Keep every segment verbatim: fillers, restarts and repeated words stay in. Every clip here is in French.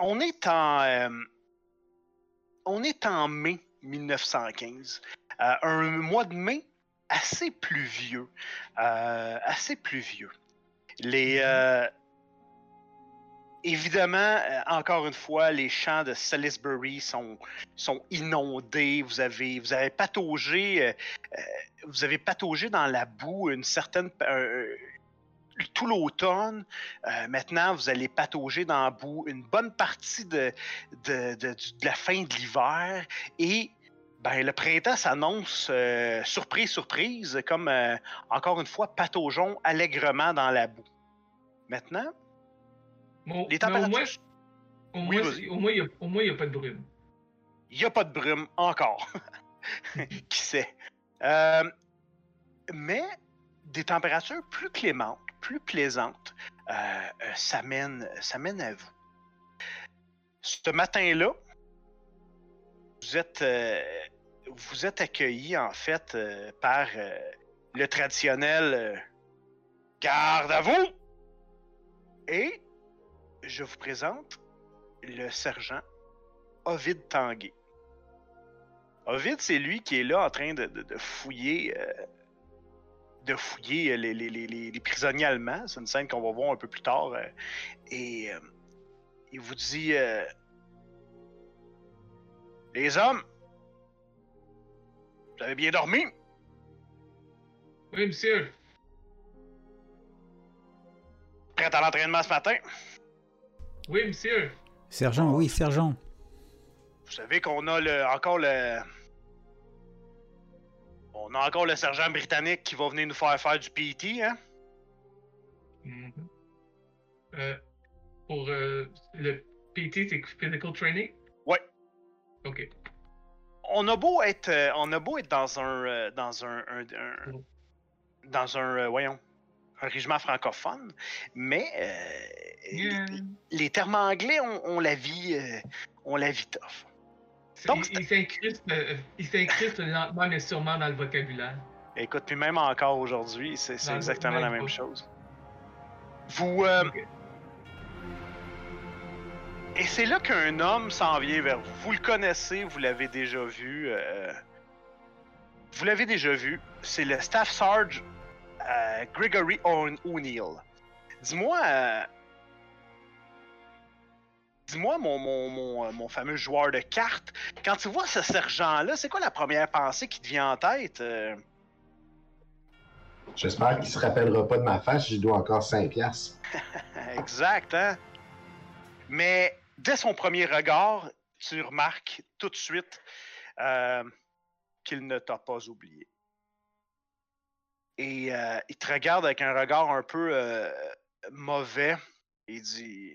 on est en... Euh, on est en mai mille neuf cent quinze. Euh, un mois de mai assez pluvieux. Euh, assez pluvieux. Les... Euh, Évidemment, euh, encore une fois, les champs de Salisbury sont, sont inondés. Vous avez, vous avez pataugé, euh, euh, vous avez pataugé dans la boue une certaine euh, tout l'automne. Euh, maintenant, vous allez patauger dans la boue une bonne partie de, de, de, de la fin de l'hiver et ben, le printemps s'annonce euh, surprise, surprise, comme euh, encore une fois, pataugeons allègrement dans la boue. Maintenant, Bon, les températures. Au oui, moins, il n'y a pas de brume. Il n'y a pas de brume encore. Qui sait? Euh, mais des températures plus clémentes, plus plaisantes, euh, euh, ça, mène, ça mène à vous. Ce matin-là, vous êtes, euh, vous êtes accueillis en fait euh, par euh, le traditionnel euh, garde à vous. Et je vous présente le sergent Ovid Tanguay. Ovid, c'est lui qui est là en train de, de, de fouiller, euh, de fouiller les, les, les, les prisonniers allemands. C'est une scène qu'on va voir un peu plus tard. Euh, et euh, il vous dit euh, les hommes, vous avez bien dormi? Oui, monsieur. Prêt à l'entraînement ce matin? Oui, monsieur. Sergent, oui, sergent. Vous savez qu'on a le, encore le... On a encore le sergent britannique qui va venir nous faire faire du P T, hein? Mm-hmm. Euh, pour euh, le P T, c'est Physical Training? Ouais. OK. On a beau être, euh, on a beau être dans un, euh, dans un, un, un Mm. dans un, euh, voyons, un régiment francophone, mais euh, Yeah. les, les termes anglais ont, ont la vie, euh, ont la vie tough. Donc, il, il s'incruste, euh, il s'incruste lentement mais sûrement dans le vocabulaire. Écoute, puis même encore aujourd'hui, c'est, c'est exactement même la même pas. chose. Vous, euh, Okay. et c'est là qu'un homme s'en vient vers vous. Vous le connaissez, vous l'avez déjà vu. Euh, vous l'avez déjà vu. C'est le Staff Sarge euh, Gregory O'Neill. Dis-moi, euh, dis-moi mon, mon, mon, mon fameux joueur de cartes, quand tu vois ce sergent-là, c'est quoi la première pensée qui te vient en tête? Euh... J'espère qu'il se rappellera pas de ma face, j'y dois encore cinq piastres. Exact, hein? Mais dès son premier regard, tu remarques tout de suite euh, qu'il ne t'a pas oublié. Et euh, il te regarde avec un regard un peu euh, mauvais. Il dit...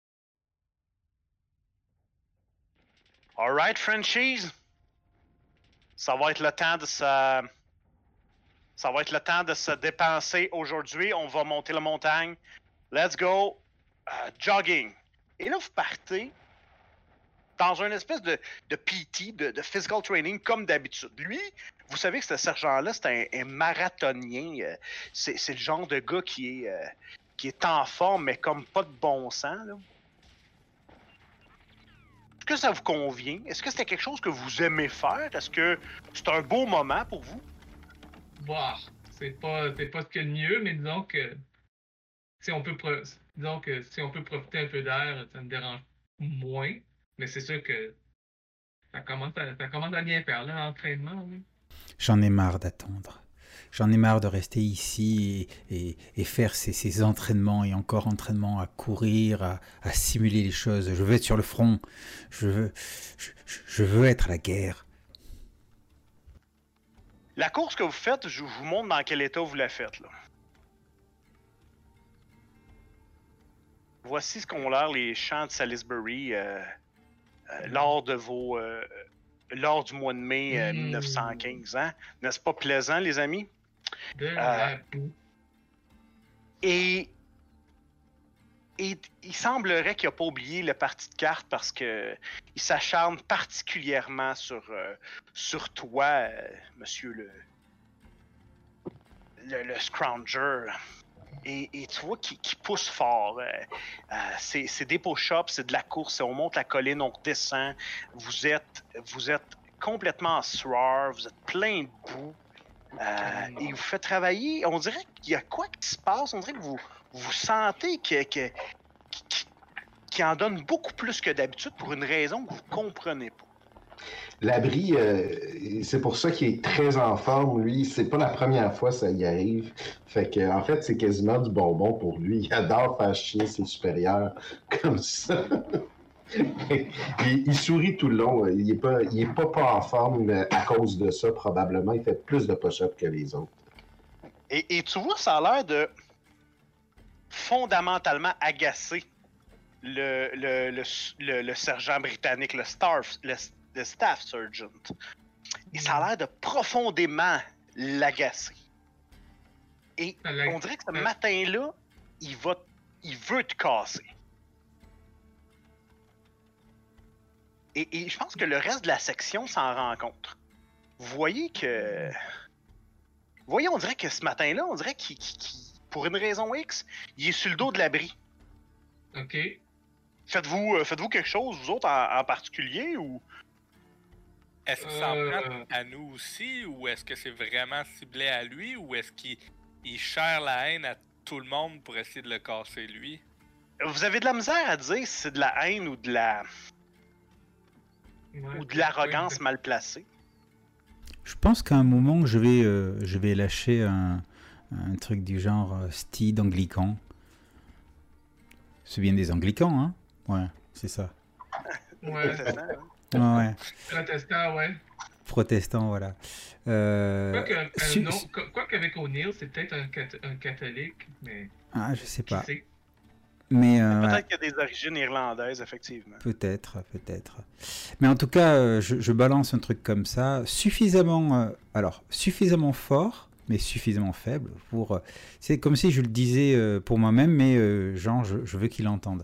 All right, Frenchies. Ça va être le temps de se... Ça va être le temps de se dépenser aujourd'hui. On va monter la montagne. Let's go. Uh, jogging. Et là, vous partez dans une espèce de, de P T, de, de physical training, comme d'habitude. Lui, vous savez que ce sergent-là, c'est un, un marathonien. C'est, c'est le genre de gars qui est, euh, qui est en forme, mais comme pas de bon sens, là. Est-ce que ça vous convient? Est-ce que c'était quelque chose que vous aimez faire? Est-ce que c'est un beau moment pour vous? Bah, c'est pas, c'est pas ce qu'il y a de mieux, mais disons que si on peut, pro- disons que si on peut profiter un peu d'air, ça me dérange moins. Mais c'est sûr que ça commence à, ça commence à bien faire, là, l'entraînement. Là. J'en ai marre d'attendre. J'en ai marre de rester ici et, et, et faire ces, ces entraînements et encore entraînements à courir, à, à simuler les choses. Je veux être sur le front. Je veux, je, je veux être à la guerre. La course que vous faites, je vous montre dans quel état vous la faites, là. Voici ce qu'ont l'air les champs de Salisbury euh, euh, lors de vos... Euh, lors du mois de mai euh, Mmh. mille neuf cent quinze, hein? N'est-ce pas plaisant, les amis? De la boue. Et... Et il semblerait qu'il n'a pas oublié le parti de cartes parce que il s'acharne particulièrement sur, euh, sur toi, euh, monsieur le, le, le Scrounger. et, et tu vois qu'il qu'il pousse fort. Euh, euh, c'est c'est des push-ups, c'est de la course, on monte la colline, on redescend. Vous êtes, vous êtes complètement en sueur, vous êtes plein de boue. Euh, et vous faites travailler, on dirait qu'il y a quoi qui se passe, on dirait que vous, vous sentez que, que, qu'il qui en donne beaucoup plus que d'habitude pour une raison que vous comprenez pas. L'abri, euh, c'est pour ça qu'il est très en forme, lui. C'est pas la première fois que ça y arrive. Fait que, en fait, c'est quasiment du bonbon pour lui. Il adore faire chier ses supérieurs comme ça. il, il sourit tout le long. Il est pas, il est pas, pas en forme à cause de ça, probablement. Il fait plus de push-up que les autres. Et, et tu vois, ça a l'air de fondamentalement agacer le, le, le, le, le sergent britannique, le staff, le, le staff sergeant. Et ça a l'air de profondément l'agacer. Et on dirait que ce matin-là, il va, il veut te casser. Et, et je pense que le reste de la section s'en rend compte. Vous voyez que... Vous voyez, on dirait que ce matin-là, on dirait qu'il, qu'il, qu'il, pour une raison X, il est sur le dos de l'abri. OK. Faites-vous, euh, faites-vous quelque chose, vous autres, en, en particulier, ou... Est-ce que ça en Euh, prend à nous aussi, ou est-ce que c'est vraiment ciblé à lui, ou est-ce qu'il il chère la haine à tout le monde pour essayer de le casser, lui? Vous avez de la misère à dire si c'est de la haine ou de la... Ouais, ou de l'arrogance ouais, mal placée. Je pense qu'à un moment, je vais, euh, je vais lâcher un, un truc du genre euh, style anglican. C'est bien des anglicans, hein? Ouais, c'est ça. Ouais. Ouais, ouais. Protestant, ouais. Protestant, voilà. Euh, Quoique, euh, su- non, quoi- quoique avec O'Neill, c'est peut-être un, cat- un catholique, mais Ah, je sais qui pas. sait? Mais euh, Peut-être ouais, qu'il y a des origines irlandaises, effectivement. peut-être, peut-être. Mais en tout cas, euh, je, je balance un truc comme ça, suffisamment, euh, alors suffisamment fort, mais suffisamment faible pour. euh, c'est comme si je le disais euh, pour moi-même, mais euh, genre, je, je veux qu'il l'entende.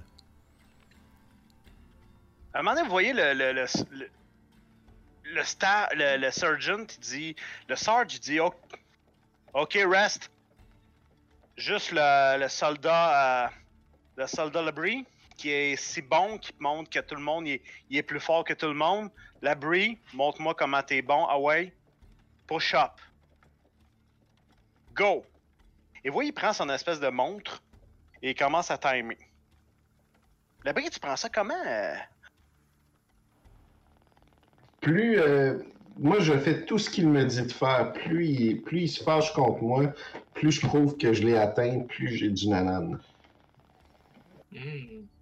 À un moment donné, vous voyez le... le, le, le... Le, star, le, le sergeant, il dit... Le sarge, il dit... OK, OK, rest. Juste le, le soldat... Euh, le soldat Labrie, qui est si bon, qui montre que tout le monde, il est, il est plus fort que tout le monde. Labrie, montre-moi comment t'es bon. Ah ouais. Push up. Go. Et vous voyez, il prend son espèce de montre et il commence à timer. Labrie, tu prends ça comment? euh? Plus, euh, moi, je fais tout ce qu'il me dit de faire. Plus il, plus il se fâche contre moi, plus je prouve que je l'ai atteint, plus j'ai du nanan. Hmm.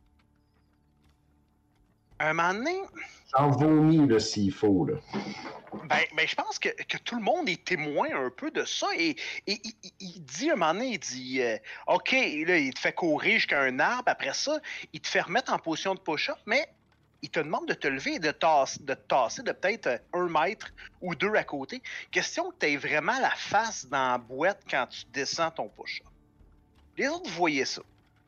Un moment donné, J'en vomis, là, s'il faut, là. ben, ben je pense que, que tout le monde est témoin un peu de ça. Et, et, et- il- il dit un moment donné, il dit euh, OK, là, il te fait courir jusqu'à un arbre. Après ça, il te fait remettre en position de push-up, mais il te demande de te lever et de, tasse, de te tasser de peut-être euh, un mètre ou deux à côté. Question que tu aies vraiment la face dans la boîte quand tu descends ton push-up. Les autres, vous voyez ça.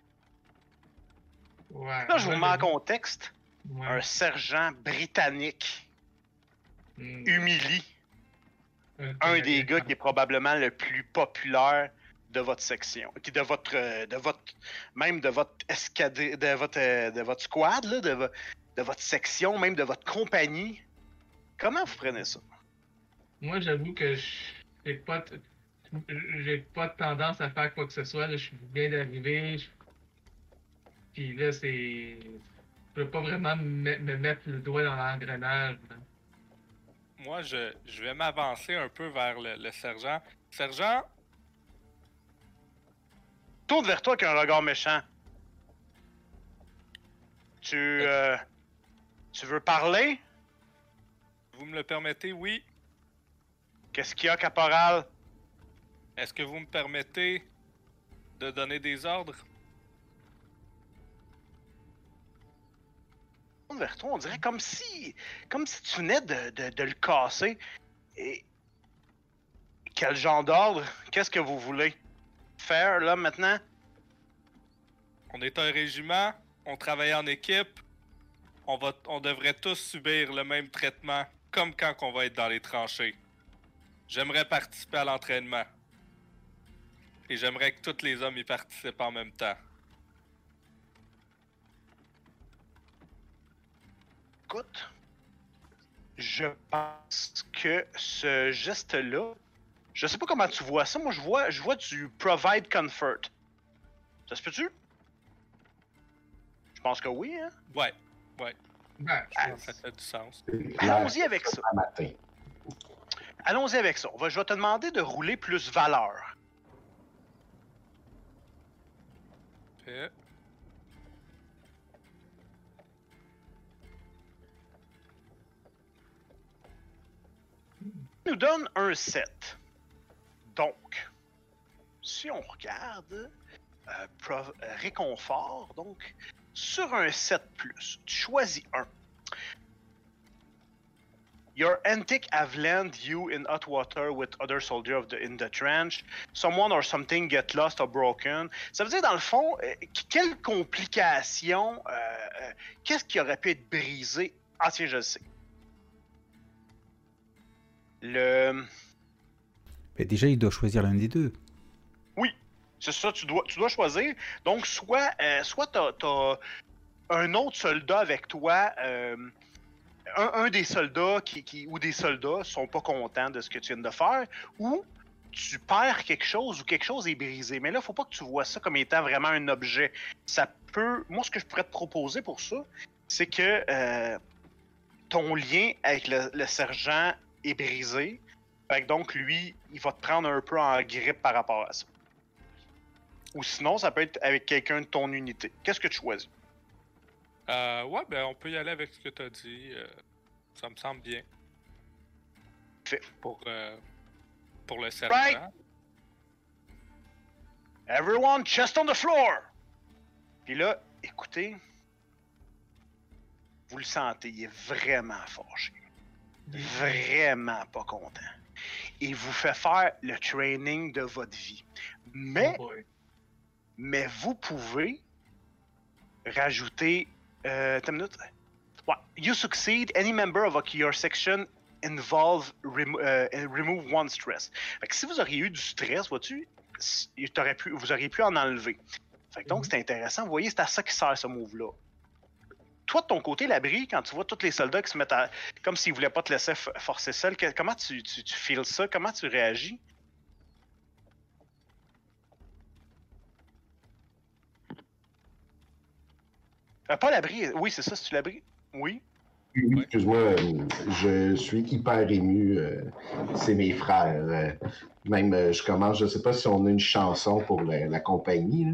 Ouais. Là, je vous Ouais, mets en mais- contexte. ouais. Un sergent britannique Hmm. humilie Un un Canadien. des gars qui est probablement le plus populaire de votre section, qui de votre, euh, de votre, même de votre escadrille, de votre, euh, de votre squad, là, de, vo- de votre section, même de votre compagnie. Comment vous prenez ça? Moi, j'avoue que je- j'ai pas, t- j'ai pas tendance à faire quoi que ce soit. Là. Je suis bien d'arriver. je- Puis là, c'est. Je peux pas vraiment me, me mettre le doigt dans l'engrenage. là. Moi, je, je vais m'avancer un peu vers le, le sergent. Sergent, Tourne vers toi avec un regard méchant. Tu, euh, tu veux parler? vous me le permettez, oui? Qu'est-ce qu'il y a, caporal? Est-ce que vous me permettez de donner des ordres? Tourne vers toi, on dirait comme si, comme si tu venais de, de, de le casser. Et quel genre d'ordre? Qu'est-ce que vous voulez faire là maintenant? On est un régiment, on travaille en équipe, on, va, on devrait tous subir le même traitement, comme quand on va être dans les tranchées. J'aimerais participer à l'entraînement. Et j'aimerais que tous les hommes y participent en même temps. Écoute, je pense que ce geste-là, je sais pas comment tu vois ça, moi je vois, je vois du provide comfort. Ça se peut-tu? Je pense que oui, hein? Ouais, ouais. Ben, Ah, Ça fait du sens. allons-y avec ça. Un matin. Allons-y avec ça. On va- je vais te demander de rouler plus valeur. Fait. Il nous donne un sept. Donc, si on regarde, euh, prov- euh, réconfort, donc, sur un sept plus, tu choisis un. Your antic have landed you in hot water with other soldiers of the, in the trench. Someone or something get lost or broken. Ça veut dire, dans le fond, euh, quelle complication, euh, euh, qu'est-ce qui aurait pu être brisé? Ah tiens, je le sais. Le... Mais déjà, il doit choisir l'un des deux. C'est ça, tu dois, tu dois choisir. Donc, soit, euh, soit t'as, t'as un autre soldat avec toi, euh, un, un des soldats qui, qui, ou des soldats sont pas contents de ce que tu viens de faire, ou tu perds quelque chose ou quelque chose est brisé. Mais là, faut pas que tu vois ça comme étant vraiment un objet. Ça peut... Moi, ce que je pourrais te proposer pour ça, c'est que euh, ton lien avec le, le sergent est brisé. Fait que donc, lui, il va te prendre un peu en grippe par rapport à ça. Ou sinon, ça peut être avec quelqu'un de ton unité. Qu'est-ce que tu choisis? Euh, ouais, ben on peut y aller avec ce que t'as dit. euh, ça me semble bien. Fait. Pour, euh, pour le sergent. Right. Everyone, chest on the floor! Puis là, écoutez, vous le sentez, il est vraiment fâché. Vraiment pas content. Il vous fait faire le training de votre vie. Mais, Oh boy. mais vous pouvez rajouter... Euh, attends une minute. Ouais. You succeed, any member of your section involve remo euh, remove one stress. Fait que si vous auriez eu du stress, vois-tu, pu, vous auriez pu en enlever. Fait que donc, mm-hmm. C'est intéressant. Vous voyez, c'est à ça qui sert ce move-là. Toi, de ton côté, l'abri, quand tu vois tous les soldats qui se mettent à... comme s'ils voulaient pas te laisser forcer seul, que, comment tu, tu, tu feels ça? Comment tu réagis? Euh, pas l'abri. Oui, c'est ça, c'est tu l'abri? Oui. Oui, excuse-moi, je suis hyper ému. Euh, c'est mes frères. Euh, même, euh, je commence, je sais pas si on a une chanson pour la, la compagnie. Là.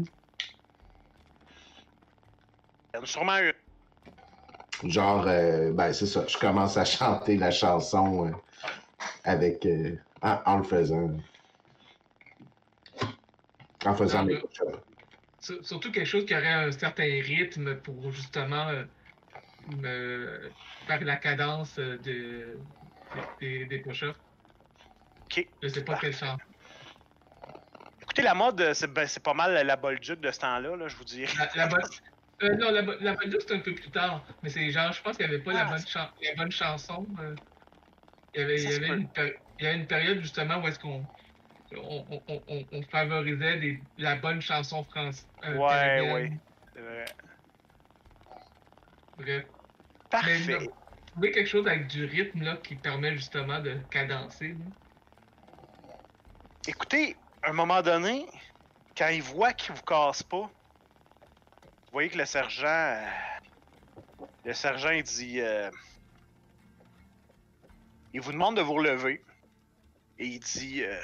Il y en a sûrement une. Genre, euh, ben c'est ça, je commence à chanter la chanson euh, avec, euh, en, en le faisant. En faisant mes push-ups. Surtout quelque chose qui aurait un certain rythme pour justement euh, me faire la cadence de, de, des, des push-ups. Ok. Je sais pas quel chant. Écoutez, la mode, c'est ben, pas mal la Bolduc de ce temps-là, là, je vous dirais. La, la euh, non, la, la Bolduc, c'est un peu plus tard. Mais c'est genre, je pense qu'il n'y avait pas ah, la, bonne chan la bonne chanson. Euh, il y avait, il y avait, une, il y avait une période justement où est-ce qu'on on, on, on, on favorisait des, la bonne chanson française. Euh, ouais, ouais. C'est vrai. Bref. Parfait. Mais, vous trouvez quelque chose avec du rythme là, qui permet justement de cadencer. Là. Écoutez, à un moment donné, quand il voit qu'il vous casse pas, vous voyez que le sergent, euh, le sergent il dit, euh, il vous demande de vous relever et il dit, euh,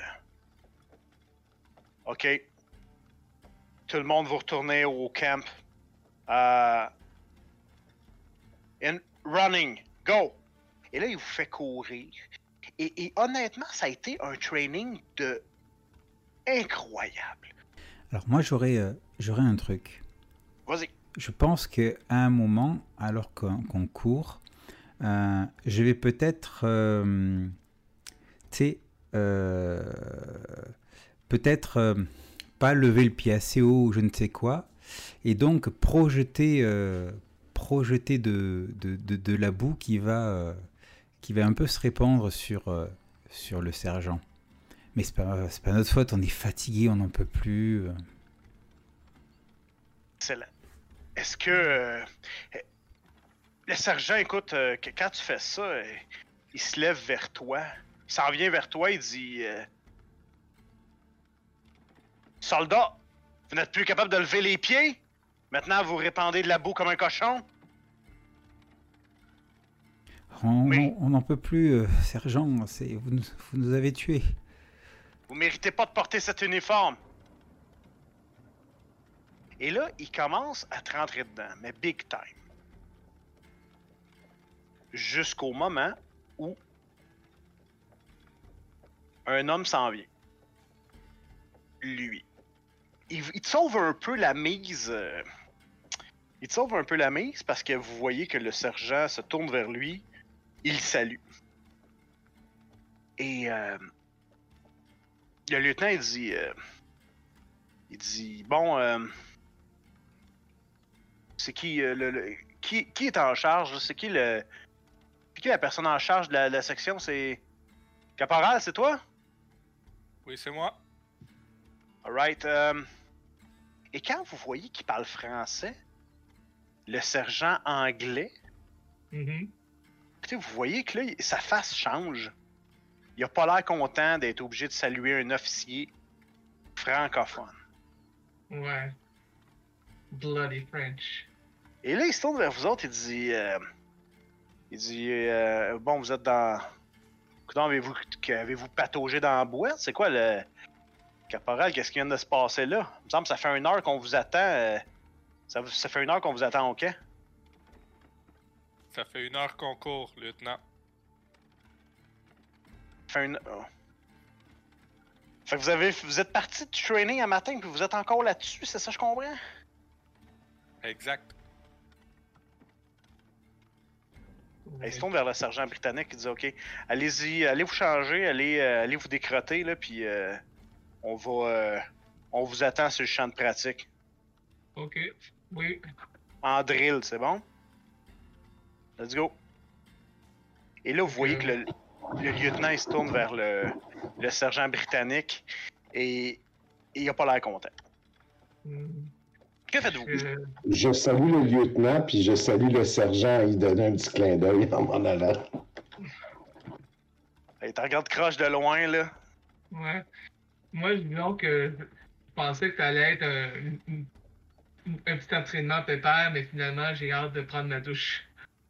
ok, tout le monde vous retournez au camp, euh, in running, go. Et là il vous fait courir. Et, et honnêtement, ça a été un training de incroyable. Alors moi j'aurais euh, j'aurais un truc. Vas-y. Je pense qu'à un moment, alors qu'on qu'on court, euh, je vais peut-être, euh, tu sais, euh, peut-être euh, pas lever le pied assez haut ou je ne sais quoi, et donc projeter, euh, projeter de, de, de, de la boue qui va, euh, qui va un peu se répandre sur, euh, sur le sergent. Mais c'est pas, c'est pas notre faute, on est fatigué, on n'en peut plus. Excellent. Est-ce que... euh, le sergent, écoute, euh, que- quand tu fais ça, euh, il se lève vers toi. Il s'en vient vers toi, il dit... euh, Soldat, vous n'êtes plus capable de lever les pieds? Maintenant, vous répandez de la boue comme un cochon? On Oui. on n'en peut plus, euh, sergent, c'est, vous, nous, vous nous avez tués. Vous méritez pas de porter cet uniforme. Et là, il commence à te rentrer dedans, mais big time. Jusqu'au moment où un homme s'en vient. Lui. Il, il te sauve un peu la mise. euh, il te sauve un peu la mise parce que vous voyez que le sergent se tourne vers lui. Il salue. Et euh, le lieutenant, il dit... euh, il dit, bon... euh, c'est qui, euh, le, le- qui qui est en charge? là? C'est qui le... C'est qui la personne en charge de la, de la section? C'est... Caporal, c'est toi? Oui, c'est moi. Alright. euh, Et quand vous voyez qu'il parle français, le sergent anglais, Mhm. écoutez, vous voyez que là, sa face change. Il a pas l'air content d'être obligé de saluer un officier francophone. Ouais. Bloody French. Et là, il se tourne vers vous autres et dit... euh, il dit... euh, bon, vous êtes dans... Coudonc, avez-vous avez-vous pataugé dans la boîte? C'est quoi le... Caporal, qu'est-ce qui vient de se passer là? Il me semble que ça fait une heure qu'on vous attend. euh, Ça, vous- ça fait une heure qu'on vous attend au camp. Ça fait une heure qu'on court, lieutenant. Ça fait une... oh. Fait que vous, avez... vous êtes parti du training un matin puis vous êtes encore là-dessus, c'est ça je comprends? Exact. Il se tourne vers le sergent britannique qui dit ok, allez-y, allez vous changer, allez, euh, allez vous décrotter là, puis euh, on va, euh, on vous attend sur le champ de pratique. Ok. Oui. En drill, c'est bon? Let's go. Et là, vous voyez que le, le lieutenant il se tourne vers le, le sergent britannique et, et il a pas l'air content. Hmm. Que faites-vous? Euh, Je salue le lieutenant, puis je salue le sergent à y donner un petit clin d'œil en m'en allant. Hey, t'en regardes croche de loin là. ouais. Moi, disons que je pensais que ça allait être un, un- un petit entraînement pépère, mais finalement, j'ai hâte de prendre ma douche.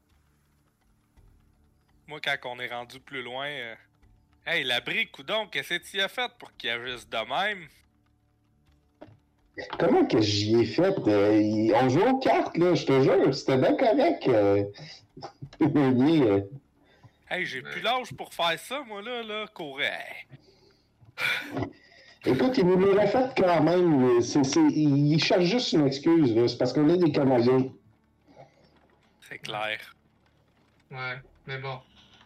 Moi, quand on est rendu plus loin... euh, Hey, l'abri, coudon, qu'est-ce que tu y as fait pour qu'il agisse de même? Comment que j'y ai fait? Euh, il- on jouait aux cartes, là, je te jure. C'était bien correct. Euh... Meunier, euh. Hey, j'ai plus l'âge pour faire ça, moi, là, là, courir. Hey. Écoute, il nous l'aurait fait quand même. C'est, c'est... Il cherche juste une excuse, là. C'est parce qu'on est des Canadiens. C'est clair. Ouais, mais bon.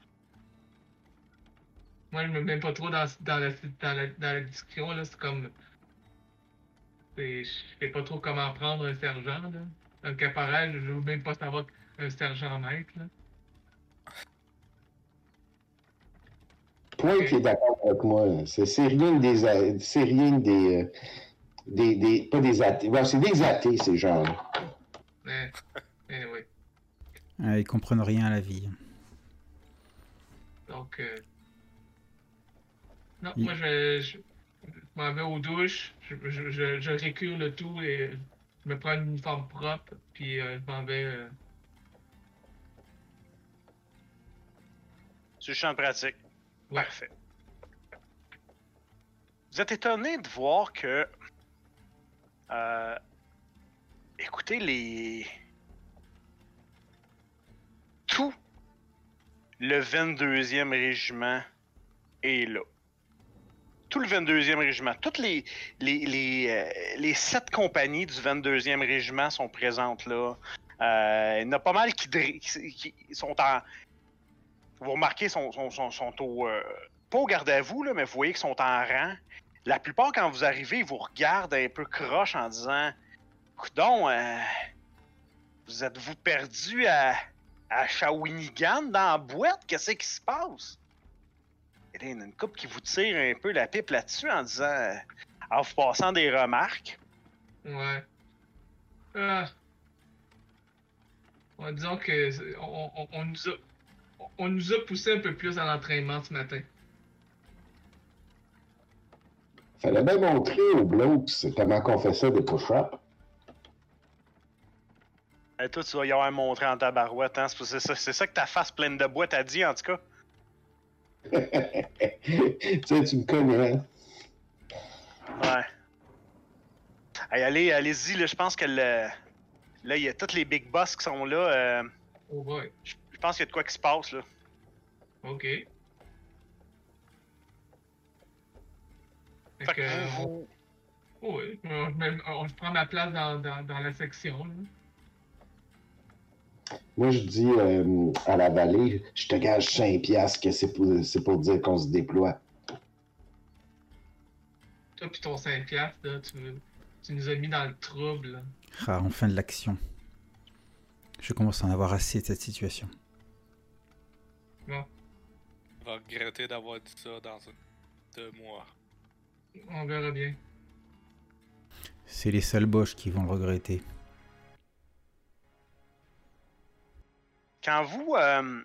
Moi, je me mets pas trop dans, dans, la, dans, la, dans la discussion, là. C'est comme. c'est- Je sais pas trop comment prendre un sergent, là. Un caporal, je veux même pas savoir un sergent maître, là. Point qui est d'accord avec moi. C'est, c'est rien des. a- C'est rien des. euh, des, des. Pas des athées. Bon, c'est des athées, ces gens-là. Mais, mais oui. Ah, ils comprennent rien à la vie. Donc. Euh... Non, Il- moi, je, je, je m'en vais aux douches, je, je, je, je récure le tout et je me prends une uniforme propre, puis euh, je m'en vais. Euh... Sur le champ de pratique. Ouais. Parfait. Vous êtes étonné de voir que... euh, écoutez, les... Tout le vingt-deuxième régiment est là. Tout le vingt-deuxième régiment. Toutes les, les, les, euh, les sept compagnies du vingt-deuxième régiment sont présentes là. Euh, il y en a pas mal qui, dri- qui- qui sont en... Vous remarquez, sont, sont, sont, sont au... euh, pas au garde à vous, là, mais vous voyez qu'ils sont en rang. La plupart, quand vous arrivez, ils vous regardent un peu croche en disant « Coudon, euh, vous êtes-vous perdu à, à Shawinigan dans la boîte? Qu'est-ce qui se passe? » il y en a une couple qui vous tire un peu la pipe là-dessus en disant, euh, en vous passant des remarques. Ouais. Ah. Ouais, disons que c'est- on, on, on nous a, on nous a poussé un peu plus à l'entraînement ce matin. Fallait bien montrer aux blokes comment qu'on fait ça des push-ups. Et toi, tu vas y avoir montré en tabarouette, hein? C'est ça, c'est ça que ta face pleine de bois t'a dit, en tout cas. Tu sais, tu me connais, hein? Ouais. Hey, allez, allez-y, là, je pense que le... Là, il y a tous les big boss qui sont là. euh, Oh boy. Je je pense qu'il y a de quoi qui se passe, là. Ok. Fait Fait que que, vous, on- vous- oh, oui, on- je, me- on- je prends ma place dans, dans, dans la section. Là. Moi, je dis euh, à la vallée, je te gage cinq piastres que c'est pour, c'est pour dire qu'on se déploie. Toi pis ton cinq piastres, là, tu, tu nous as mis dans le trouble. Là. Ah, enfin de l'action. Je commence à en avoir assez de cette situation. Bon, On va regretter d'avoir dit ça dans un- deux mois. on verra bien. C'est les seuls boches qui vont le regretter. quand vous... euh,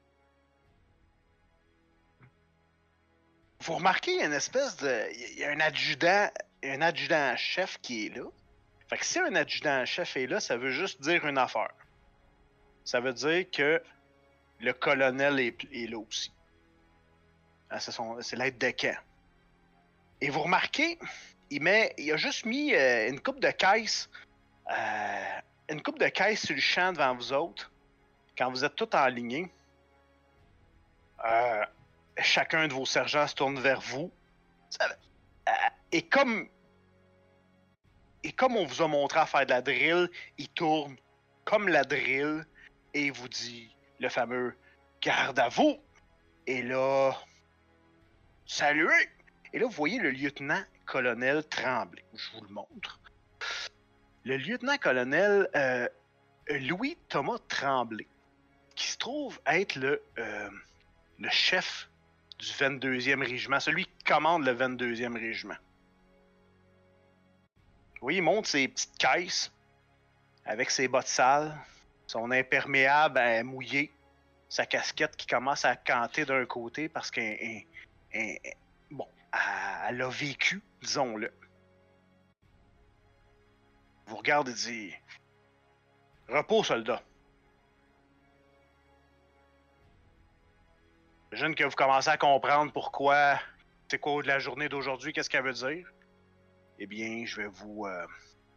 Vous remarquez, il y a une espèce de... Il y a un adjudant, un adjudant-chef qui est là. Fait que si un adjudant-chef est là, ça veut juste dire une affaire. Ça veut dire que le colonel est, est là aussi. Ah, c'est, son, c'est l'aide de camp. Et vous remarquez, il, met, il a juste mis euh, une coupe de caisse, euh, une coupe de caisse sur le champ devant vous autres, quand vous êtes tous alignés. Euh, chacun de vos sergents se tourne vers vous. Ça- euh, et comme et comme on vous a montré à faire de la drill, il tourne comme la drill et il vous dit le fameux garde à vous. Et là, saluez. Et là, vous voyez le lieutenant-colonel Tremblay. Je vous le montre. Le lieutenant-colonel euh, Louis-Thomas Tremblay, qui se trouve être le, euh, le chef du vingt-deuxième régiment, celui qui commande le vingt-deuxième régiment. Vous voyez, il monte ses petites caisses avec ses bottes sales, son imperméable à mouillé, sa casquette qui commence à canter d'un côté parce qu'elle bon, elle a vécu, disons-le. Vous regardez et dit repos, soldat. J'imagine que vous commencez à comprendre pourquoi, c'est quoi de la journée d'aujourd'hui, qu'est-ce qu'elle veut dire. Eh bien, je vais vous... Euh,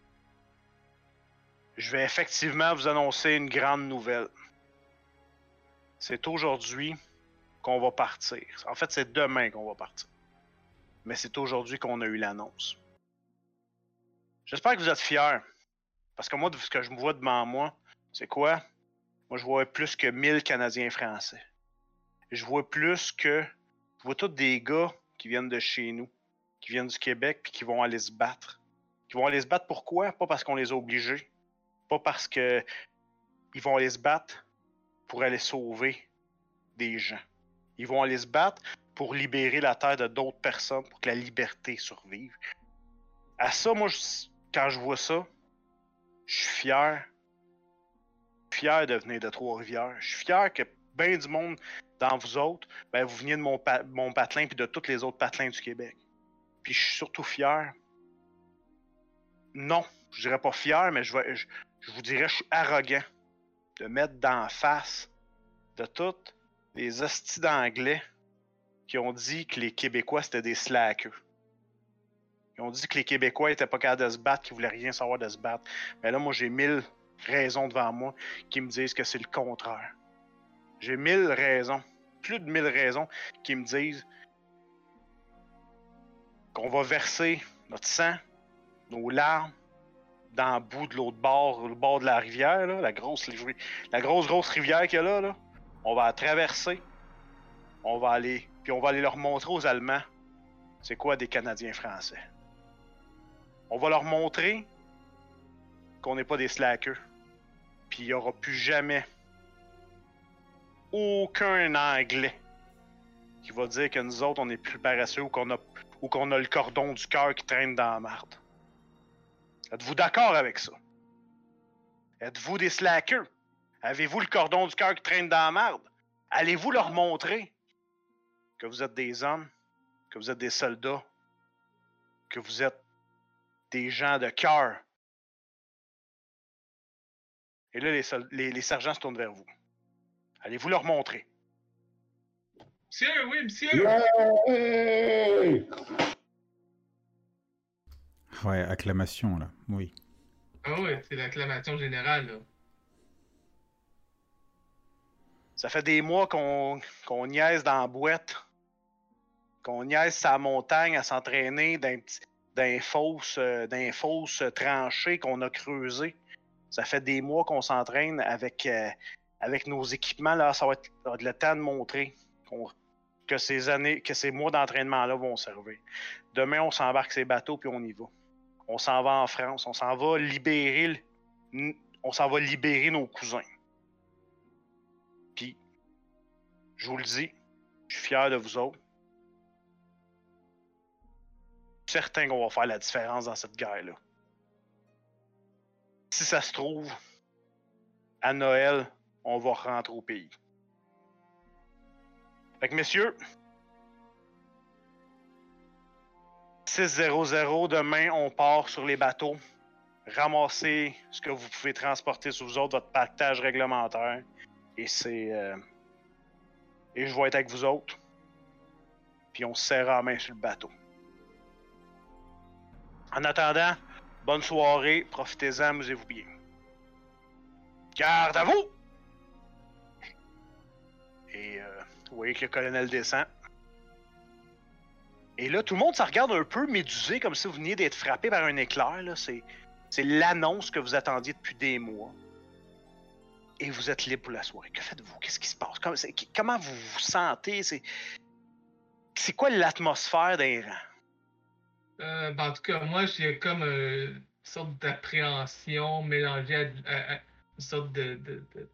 je vais effectivement vous annoncer une grande nouvelle. C'est aujourd'hui qu'on va partir. En fait, c'est demain qu'on va partir. Mais c'est aujourd'hui qu'on a eu l'annonce. J'espère que vous êtes fiers. Parce que moi, de ce que je me vois devant moi, c'est quoi? Moi, je vois plus que mille Canadiens français. Je vois plus que... Je vois tous des gars qui viennent de chez nous, qui viennent du Québec, puis qui vont aller se battre. Qui vont aller se battre pourquoi? Pas parce qu'on les a obligés. Pas parce que ils vont aller se battre pour aller sauver des gens. Ils vont aller se battre pour libérer la terre de d'autres personnes, pour que la liberté survive. À ça, moi, je, quand je vois ça, je suis fier. Fier de venir de Trois-Rivières. Je suis fier que bien du monde dans vous autres, ben, vous veniez de mon, pa- mon patelin puis de tous les autres patelins du Québec. Puis je suis surtout fier. Non, je dirais pas fier, mais je, vais, je, je vous dirais je suis arrogant de mettre d'en face de toutes les hosties d'anglais qui ont dit que les Québécois c'était des slackers. Ils ont dit que les Québécois étaient pas capables de se battre, qu'ils voulaient rien savoir de se battre. Mais là, moi, j'ai mille raisons devant moi qui me disent que c'est le contraire. J'ai mille raisons, plus de mille raisons qui me disent qu'on va verser notre sang, nos larmes, dans le bout de l'autre bord, le bord de la rivière, là, la grosse la grosse, grosse rivière qu'il y a là, là. On va la traverser. On va aller. Puis on va aller leur montrer aux Allemands c'est quoi des Canadiens français. On va leur montrer qu'on n'est pas des slackers. Puis il n'y aura plus jamais aucun Anglais qui qui va dire que nous autres, on est plus paresseux ou qu'on a, ou qu'on a le cordon du cœur qui traîne dans la marde. Êtes-vous d'accord avec ça? Êtes-vous des slackers? Avez-vous le cordon du cœur qui traîne dans la marde? Allez-vous leur montrer que vous êtes des hommes, que vous êtes des soldats, que vous êtes des gens de cœur? Et là, les, sol- les, les sergents se tournent vers vous. Allez-vous leur montrer? Monsieur, oui, monsieur! Yeah! Ouais, acclamation, là. Oui. Ah oui, c'est l'acclamation générale, là. Ça fait des mois qu'on qu'on niaise dans la boîte, qu'on niaise sa montagne à s'entraîner dans les fosses, euh, dans les fosses tranchées qu'on a creusées. Ça fait des mois qu'on s'entraîne avec, euh, avec nos équipements. Là, ça va être, ça va être le temps de montrer qu'on, que ces années, que ces mois d'entraînement-là vont servir. Demain, on s'embarque ces bateaux puis on y va. On s'en va en France. On s'en va libérer, le- on s'en va libérer nos cousins. Puis, je vous le dis, je suis fier de vous autres. Je suis certain qu'on va faire la différence dans cette guerre-là. Si ça se trouve, à Noël, on va rentrer au pays. Fait que, messieurs, six zéro zéro, demain, on part sur les bateaux. Ramassez ce que vous pouvez transporter sur vous autres, votre pactage réglementaire. Et c'est... Euh, et je vais être avec vous autres. Puis on se serre la main sur le bateau. En attendant, bonne soirée, profitez-en, amusez-vous bien. Garde à vous! Et euh, vous voyez que le colonel descend. Et là, tout le monde se regarde un peu médusé, comme si vous veniez d'être frappé par un éclair. Là. C'est, c'est l'annonce que vous attendiez depuis des mois. Et vous êtes libre pour la soirée. Que faites-vous? Qu'est-ce qui se passe? Comment, c'est, comment vous vous sentez? C'est, c'est quoi l'atmosphère des rangs? Euh, ben, en tout cas, moi, j'ai comme euh, une sorte d'appréhension mélangée à, à- à une sorte de, de- de-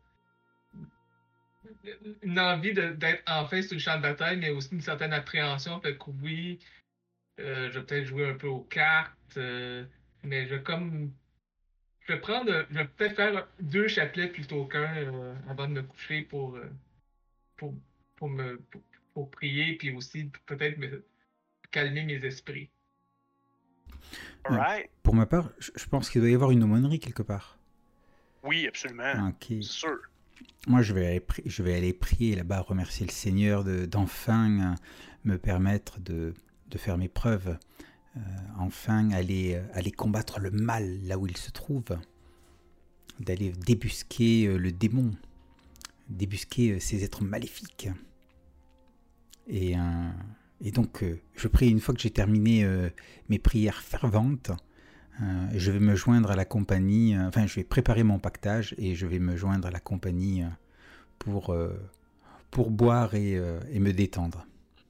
une envie de- d'être enfin sur le champ de bataille, mais aussi une certaine appréhension. Fait que oui, euh, je vais peut-être jouer un peu aux cartes, euh, mais je vais comme. Je vais prendre. Je vais peut-être faire deux chapelets plutôt qu'un euh, avant de me coucher pour, euh, pour, pour me pour, pour prier, puis aussi peut-être me calmer mes esprits. Alright? Pour ma part, je je pense qu'il doit y avoir une aumônerie quelque part. Oui, absolument. Ok. C'est sûr. Moi, je vais aller, pri- je vais aller prier là-bas, remercier le Seigneur de, d'enfin euh, me permettre de, de faire mes preuves. Euh, enfin, aller, euh, aller combattre le mal là où il se trouve. D'aller débusquer euh, le démon. Débusquer euh, ces êtres maléfiques. Et, euh, et donc, euh, je prie, une fois que j'ai terminé euh, mes prières ferventes, euh, je vais me joindre à la compagnie, euh, enfin, je vais préparer mon pactage et je vais me joindre à la compagnie euh, pour, euh, pour boire et, euh, et me détendre.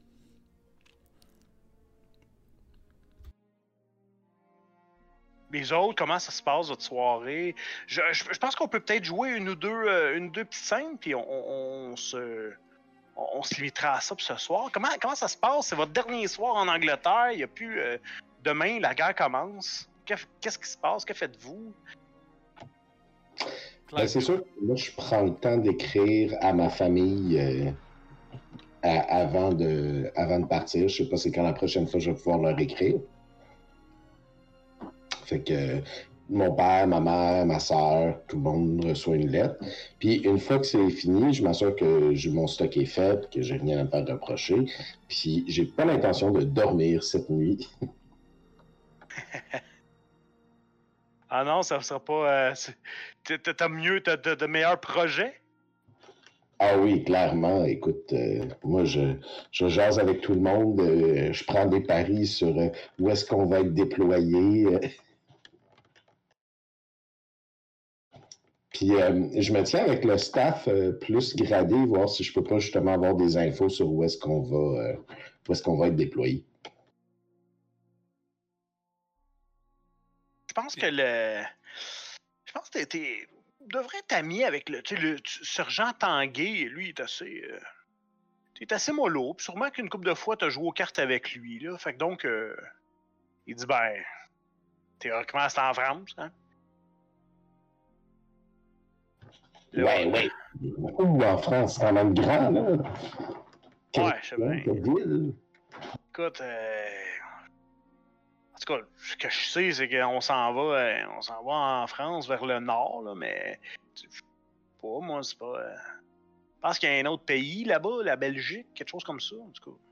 Les autres, comment ça se passe votre soirée? Je, je, je pense qu'on peut peut-être jouer une ou deux, euh, une ou deux petites scènes, puis on, on, on se, on, on se limitera à ça pour ce soir. Comment, comment ça se passe? C'est votre dernier soir en Angleterre. Il y a plus. Euh, demain, la guerre commence. Que- Qu'est-ce qui se passe? Que faites-vous? Ben, c'est sûr que là, je prends le temps d'écrire à ma famille euh, à- avant, de, avant de partir. Je sais pas c'est quand la prochaine fois je vais pouvoir leur écrire. Fait que euh, mon père, ma mère, ma soeur, tout le monde reçoit une lettre. Puis une fois que c'est fini, je m'assure que j'ai- mon stock est fait, que j'ai rien à me faire reprocher. Puis j'ai pas l'intention de dormir cette nuit. Ah non, ça ne sera pas. Euh, c'est- t'as- t'as mieux, t'as de, de meilleurs projets? Ah oui, clairement. Écoute, euh, moi, je, je jase avec tout le monde. euh, je prends des paris sur euh, où est-ce qu'on va être déployé. euh. Puis euh, je me tiens avec le staff euh, plus gradé, voir si je peux pas justement avoir des infos sur où est-ce qu'on va, euh, où est-ce qu'on va être déployé. Je pense que le. Je pense que t'es. devrais être ami avec le, tu sais, le tu- sergent Tanguay. Lui, il est assez. Euh, t'es assez mollo. Puis sûrement qu'une couple de fois, t'as joué aux cartes avec lui, là. Fait que donc, euh, il dit, ben, théoriquement, c'est en France, hein? Là, Ouais, ouais. Ou en France, c'est quand même grand, là. Ouais, je sais bien. Quelle ville. Écoute, euh... en tout cas, ce que je sais, c'est qu'on s'en va, euh, on s'en va en France, vers le nord, là, mais je sais pas, moi, c'est pas. Euh... Je pense qu'il y a un autre pays là-bas, la Belgique, quelque chose comme ça, en tout cas.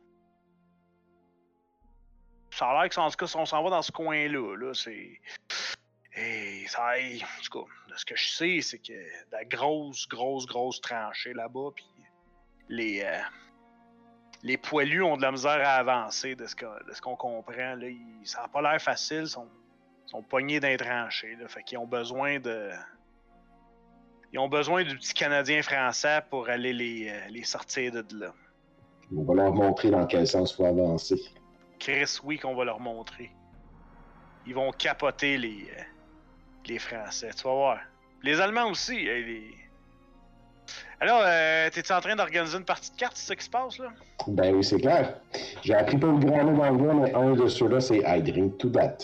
Ça a l'air que, en tout cas, si on s'en va dans ce coin-là, là, c'est. Et ça, en tout cas, de ce que je sais, c'est que de la grosse, grosse, grosse tranchée là-bas, puis les. Euh... Les poilus ont de la misère à avancer, de ce qu'on, de ce qu'on comprend. Là. Ils, ça n'a pas l'air facile, ils sont, sont pognés dans les tranchées. Là. Fait qu'ils ont besoin de. Ils ont besoin du petit Canadien français pour aller les, les sortir de là. On va leur montrer dans quel sens il faut avancer. Chris, oui, qu'on va leur montrer. Ils vont capoter les, les Français, tu vas voir. Les Allemands aussi. Les... Alors, euh, t'es-tu en train d'organiser une partie de cartes, c'est ça qui se passe, là? Ben oui, c'est clair. J'ai appris pas le grand mot d'anglais, mais un de ceux-là, c'est I drink to that.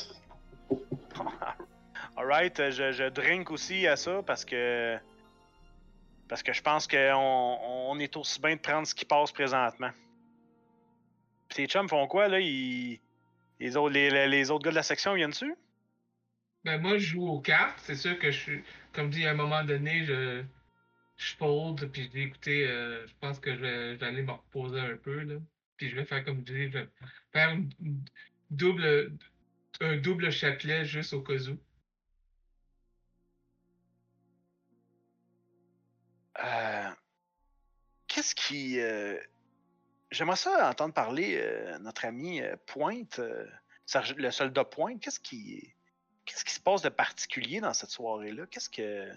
Alright, je, je drink aussi à ça parce que. Parce que je pense qu'on on est aussi bien de prendre ce qui passe présentement. Pis tes chums font quoi, là? Ils, les, autres, les, les autres gars de la section viennent dessus? Ben, moi, je joue aux cartes. C'est sûr que je suis. Comme dit, à un moment donné, je. Je fold, puis je dis, écoutez, euh, je pense que je vais, je vais aller me reposer un peu, là. Puis je vais faire comme je dis, je vais faire une, une double, un double chapelet juste au cas où. Euh, Qu'est-ce qui. Euh... J'aimerais ça entendre parler euh, notre ami euh, Pointe, euh, le soldat Pointe. Qu'est-ce qui. Qu'est-ce qui se passe de particulier dans cette soirée-là? Qu'est-ce que.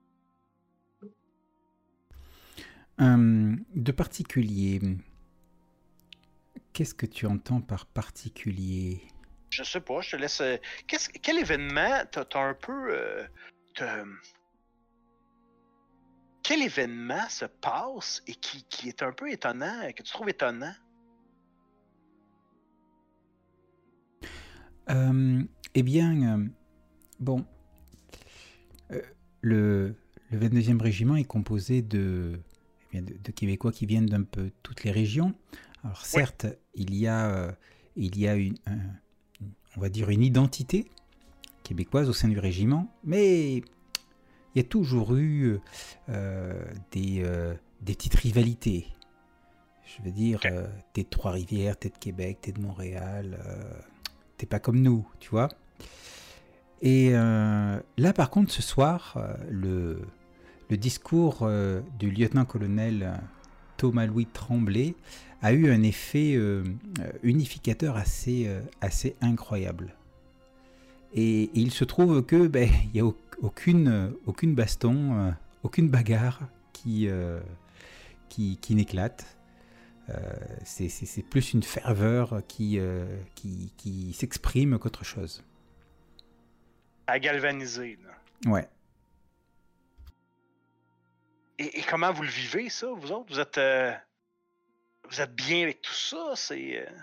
Euh, de particulier. Qu'est-ce que tu entends par particulier? Je sais pas, je te laisse. Euh, qu'est-ce, quel événement t'as, t'as un peu. Euh, t'as... Quel événement se passe et qui, qui est un peu étonnant, que tu trouves étonnant? Euh, eh bien, euh, bon. Euh, le, le vingt-deuxième régiment est composé de. De, de Québécois qui viennent d'un peu toutes les régions. Alors certes, oui. il y a, euh, il y a une, un, on va dire une identité québécoise au sein du régiment, mais il y a toujours eu euh, des, euh, des petites rivalités. Je veux dire, okay. euh, t'es de Trois-Rivières, t'es de Québec, t'es de Montréal, euh, t'es pas comme nous, tu vois. Et euh, là, par contre, ce soir, euh, le Le discours euh, du lieutenant-colonel euh, Thomas-Louis Tremblay a eu un effet euh, unificateur assez, euh, assez incroyable. Et, et il se trouve que ben, y a aucune, aucune baston, euh, aucune bagarre qui, euh, qui, qui n'éclate. Euh, c'est, c'est, c'est plus une ferveur qui, euh, qui, qui s'exprime qu'autre chose. À galvaniser, là. Ouais. Et, et comment vous le vivez, ça, vous autres? Vous êtes, euh, vous êtes bien avec tout ça? C'est... Euh...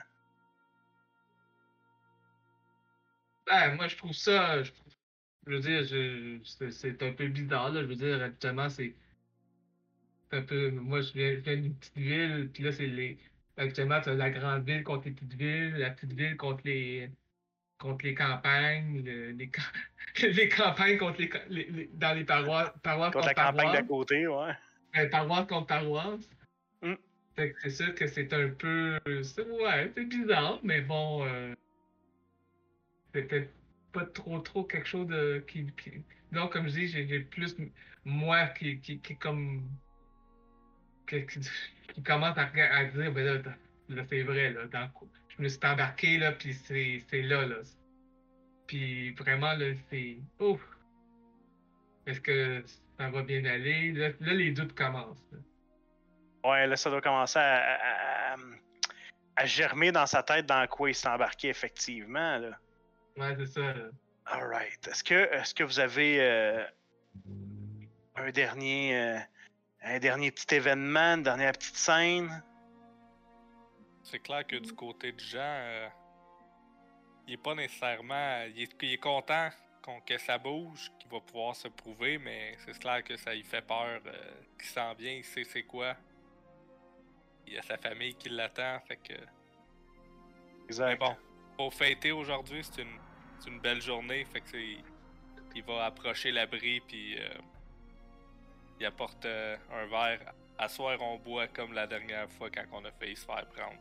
Ben, moi, je trouve ça... Je, je veux dire, je, c'est, c'est un peu bizarre, là. Je veux dire, habituellement, c'est... c'est un peu... Moi, je viens, je viens d'une petite ville, puis là, c'est les... Actuellement, c'est la grande ville contre les petites villes, la petite ville contre les... contre les campagnes, le, les, les campagnes contre les, les, les dans les paroisses, paroisses contre, contre la campagne d'à côté, ouais. Euh, paroisse contre paroisse. Mm. Fait que c'est sûr que c'est un peu, c'est, ouais, c'est bizarre, mais bon, euh, c'est peut-être pas trop trop quelque chose de qui, qui... donc comme je dis, j'ai, j'ai plus moi qui qui, qui comme qui, qui, qui commence à, à dire ben là, là c'est vrai là, dans, je me suis embarqué là, puis c'est c'est là là. Puis vraiment, là, c'est... Ouf! Est-ce que ça va bien aller? Là, là les doutes commencent. Là. Ouais, là, ça doit commencer à, à, à germer dans sa tête dans quoi il s'est embarqué, effectivement. Là. Ouais, c'est ça. Là. All right. Est-ce que, est-ce que vous avez euh, un dernier... Euh, un dernier petit événement, une dernière petite scène? C'est clair que du côté de Jean, euh, il est pas nécessairement. Il est, il est content qu'on, que ça bouge, qu'il va pouvoir se prouver, mais c'est clair que ça lui fait peur. Euh, qu'il s'en vient, il sait c'est quoi. Il y a sa famille qui l'attend, fait que. Exact. Mais bon, pour fêter aujourd'hui, c'est une, c'est une belle journée, fait que c'est. Il va approcher l'abri, puis euh, il apporte euh, un verre. À soir, on boit comme la dernière fois quand on a failli se faire prendre.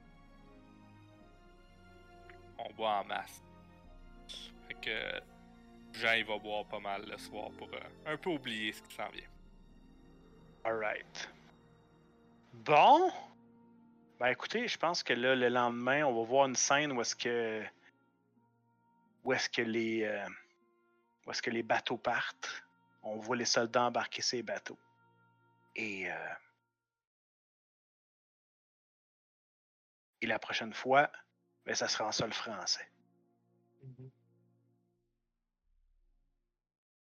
On boit en masse. Fait que Jean, il va boire pas mal le soir pour euh, un peu oublier ce qui s'en vient. Alright. Bon. Ben écoutez, je pense que là, le lendemain, on va voir une scène où est-ce que. Où est-ce que les. Euh, où est-ce que les bateaux partent. On voit les soldats embarquer ces bateaux. Et. Euh, et la prochaine fois, ben ça sera en sol français.